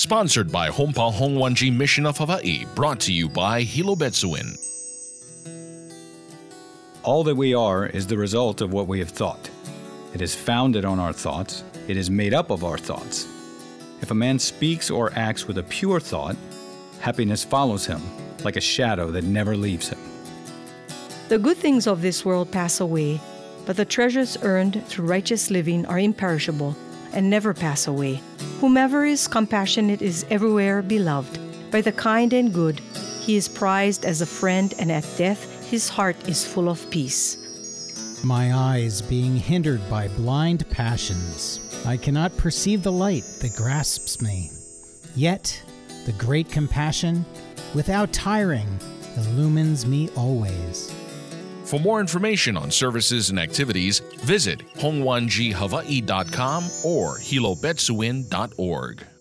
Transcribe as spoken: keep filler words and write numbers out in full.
Sponsored by Hompa Hongwanji Mission of Hawaii, brought to you by Hilo Betsuin. All that we are is the result of what we have thought. It is founded on our thoughts. It is made up of our thoughts. If a man speaks or acts with a pure thought, happiness follows him like a shadow that never leaves him. The good things of this world pass away, but the treasures earned through righteous living are imperishable and never pass away. Whomever is compassionate is everywhere beloved. By the kind and good, he is prized as a friend, and at death his heart is full of peace. My eyes being hindered by blind passions, I cannot perceive the light that grasps me. Yet the great compassion, without tiring, illumines me always. For more information on services and activities, visit hongwanji hawaii dot com or hilo betsuin dot org.